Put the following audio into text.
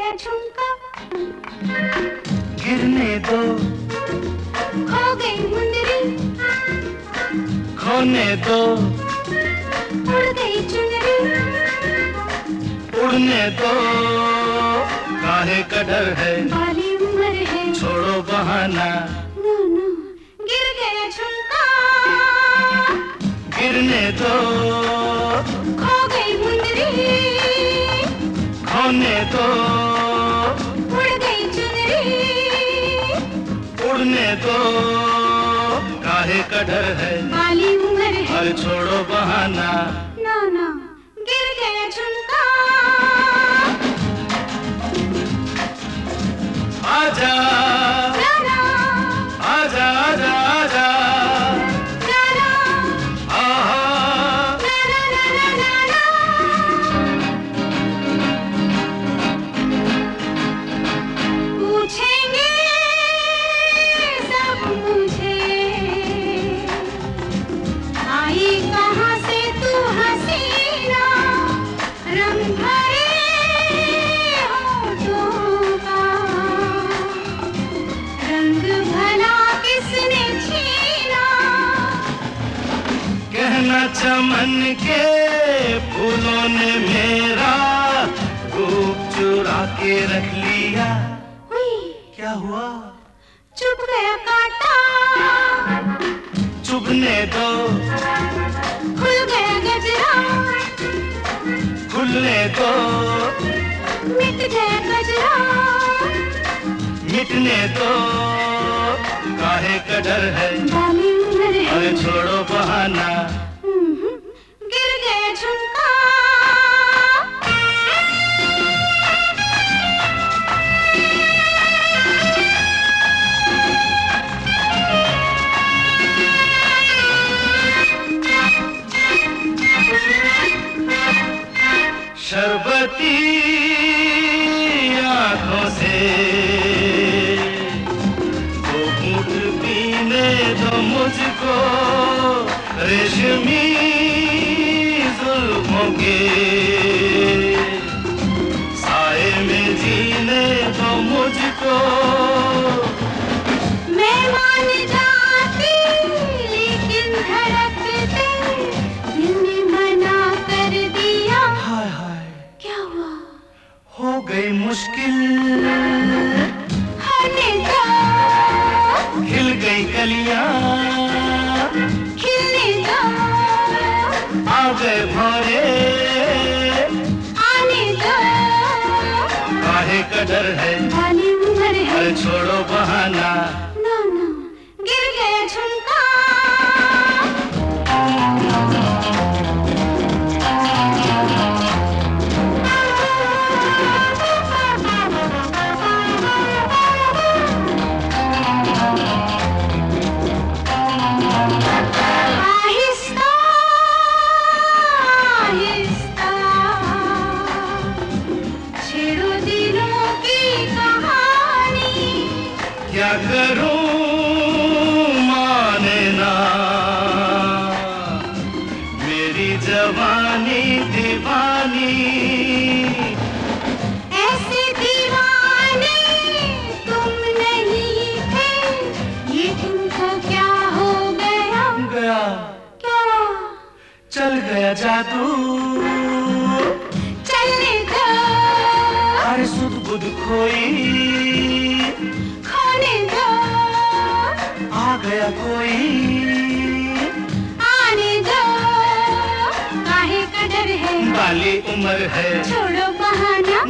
गया झुमका, गिरने दो, खो गई मुंदरी, खोने दो, उड़ गई चुनरी, उड़ने दो, काहे का डर है, बाली उम्र है, छोड़ो बहाना, नो नो, गिर गया झुमका, गिरने दो, खो गई मुंदरी, खोने दो, उड़ गई चुनरी, उड़ने दो, काहे का डर है, बाली उम्र है, अरे छोड़ो बहाना, नो नो, गिर गया झुमका, आजा ना ना, आजा आजा आजा, ना ना, आहा, ना ना ना ना ना पूछेंगे सब मुझे, आई कहाँ से तू हसीना, रंग भरे होठों का, रंग भला किसने छीना, कहना चमन के फूलों ने मेरा रूप चुरा के रख लिया, हुई क्या हुआ, चुप गया कांटा, चुभने दो, खुल गया गजरा, खुलने दो, मिट गया गजरा, मिटने दो, काहे का डर है, बाली उम्र है, अरे छोड़ो बहाना, गिर गया झुमका, शरबती आंखों से वो घूंट पीने दो मुझको, रेशमी जुल्फों के साए में जीने दो मुझको, मैं मान जाती लेकिन धड़कते दिल ने मना कर दिया, हाय हाय क्या हुआ, हो गई मुश्किल, होने दो, खिल गई कलियां, खिलने दो, आ गए भौरे, आने दो, काहे का डर है, बाली उम्र है, अरे छोड़ो बहाना, नो नो, गिर गया झुमका, आहिस्ता आहिस्ता छेड़ो दिलों की कहानी, क्या करूं माने ना, मेरी जवानी दीवानी, ऐसे दीवाने तुम नहीं थे, ये तुमको क्या हो गया, गया क्या चल गया जादू, चलने दो, अरे सुध बुध खोई, खोने दो, आ गया कोई, आने दो, काहे का डर है, बाली उम्र है, छोड़ो बहाना,